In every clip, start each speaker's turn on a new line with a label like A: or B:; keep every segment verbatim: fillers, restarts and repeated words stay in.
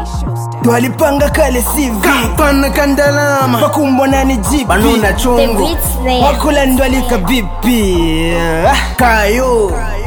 A: Twalipanga kale C V
B: Kapana kandalama
A: Pakumbona ni jipi
B: Banuna chungu
A: Wakula ndwalika bipi Kayo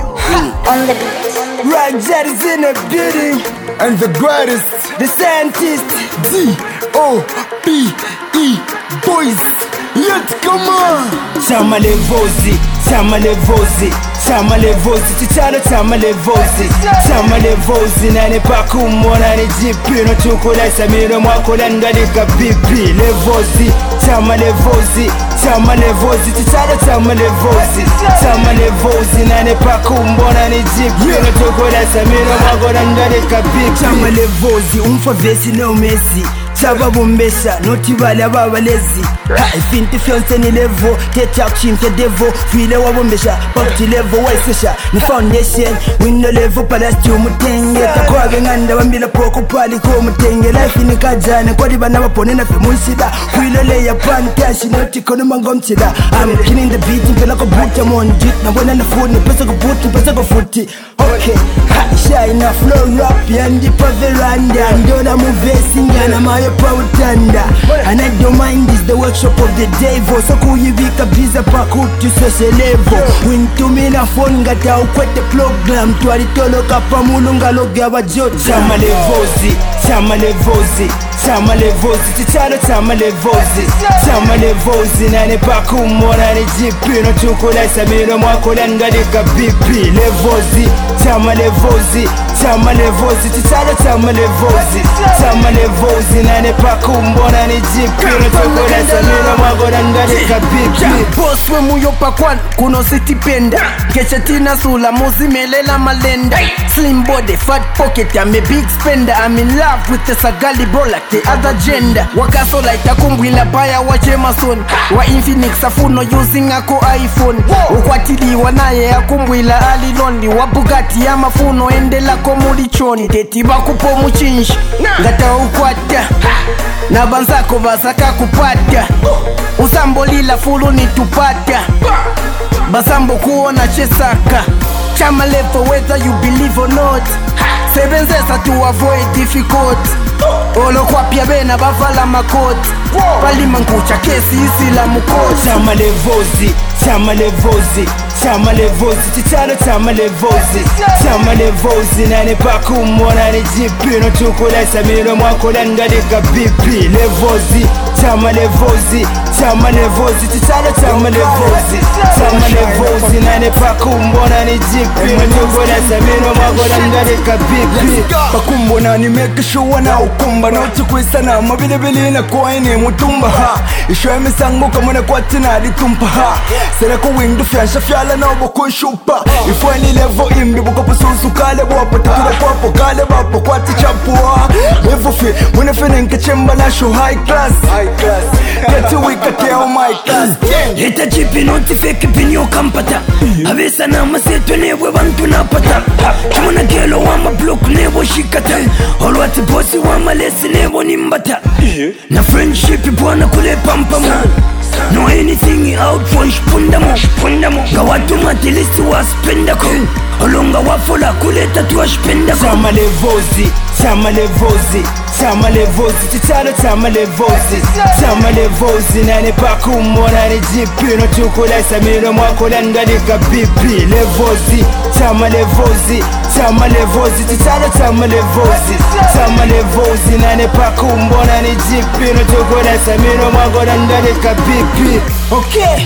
C: On the beat.
A: Rajar is in the building.
B: And the greatest
A: The scientist
B: D O P E Boys. Let's come on.
A: Chama levozi, chama levozi, chama levozi, chichalo chama levozi, chama levozi, nane pakumona ni jipi, no chukula samiro mwakula ndalika bipi, levozi, chama levozi, chama levozi, chichalo chama levozi, chama levozi, nane pakumona ni jipi, no chukula samiro mwakula ndalika bipi, chama levozi, umfa vesi no mesi. Chaba bombesha, noti bale ababalezi Ha, ifinti fiance ni levo Tete akchimte devo File wa bombesha, pakti levo waisesha Ni foundation, window levo Palasti umutenge, takwage nganda Wambila poko pali ko umutenge Life ni kajane, kwa diba na wapone na fimunshida File le ya pantashi, noti kono mangomchida I'm killing the beat, mpela ko boot I'm on it, na wana na food, nipesa ko boot, nipesa ko footy Okay, ha, shine a flow rap Yandi pa veranda, ndola muvesi Ngana mayo power thunder. And I don't mind this the workshop of the devil. So kuyibika biza pakutu sose level. Wintu mina phone ngata ukwete program. Tualitolo kapa mulunga loga wajote. Chama levozi, chama levozi, chama levozi, chichalo chama levozi, chama levozi. Nane pakumona ni jipi, no chukula samiro mwakula ngalika bipi. Levozi, chama levozi, chama levozi, chichalo chama levozi, chama levozi. Nane pakumbona ni jipi, no chukula samiro mwakula ngalika bipi.
B: Boss we muyo pakwan, kuno city penda Kecha tina sula, muzi melela malenda Slim body, fat pocket, I'm a big spender I'm in love with the sagali bro like the other gender Wakaso like takumbwila baya wa Jemason Wa Infinix afuno using ako iPhone Ukwatili wanaye akumbwila alilondi Wa Bugatti ya mafuno endela komulichoni Teti bakupo muchinshi, ngata ukwata Na banzako basaka kupata Usambo lila fulu ni tupata Basambo kuona chesaka Chama level whether you believe or not Sebenzesa to avoid difficult Olo kwa pia bena bavala makoti Pali mankucha kesi isila mukoti
A: Chama levozi, chama levozi, chama levozi, chichalo chama levozi, chama levozi. Nane pakumona ni jipi, no chukula samiro mwakula ngalika bipi. Levozi, chama levozi, chama levozi, chichalo chama levozi, chama levozi. Nane pakumbona ni jipi, no chukula samiro mwakula ngalika bipi.
B: Pakumbona ni make sure na ukumba Na uchukwisa na mabili bili na kwa ini mutumba ha Ishwe misango kamuna kwa tina litumpa ha Sere ko windu fiansha fiala na ubo kunshupa Ifwe ni levo imbi buko pususu kale wapo Tukile kwapo kale wapo kwa tichapua Levo fi mune fene nke chemba na show high class Geti wika teo my class
A: Hita chipi noti fake pinyo kampata Havesa na maseto newe wantu napata Chumuna gelo wama block nevo shikata Olwati bosi wama lesi nevo nimbata Na friendship bwana kule pampamo No anything out for shpundamo Gawatu matilisi wa spendako Olonga wafola kuleta tuwa shpendako Chama levozi, chama levozi, chama levozi, chichalo chama levozi, chama levozi. Nane pakumona ni jipi, no chukula samiro mwakula ngalika bipi. Levozi, chama levozi, chama levozi, chichalo chama levozi, chama levozi. Nane pakumbona ni jipi, no chukula samiro mwakula ngalika bipi. Okay,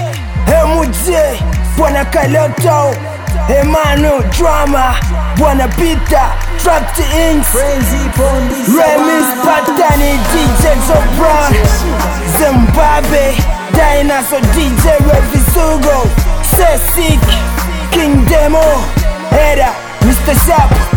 A: M J, Bwana Kaloto, Emmanuel Drama, Bwana Peter, Trapped Inc, Remix Patani, D J Zobra, Zimbabwe, Dinosaur, D J Revisugo, Sesick, King Demo, Era, Mister Sharp.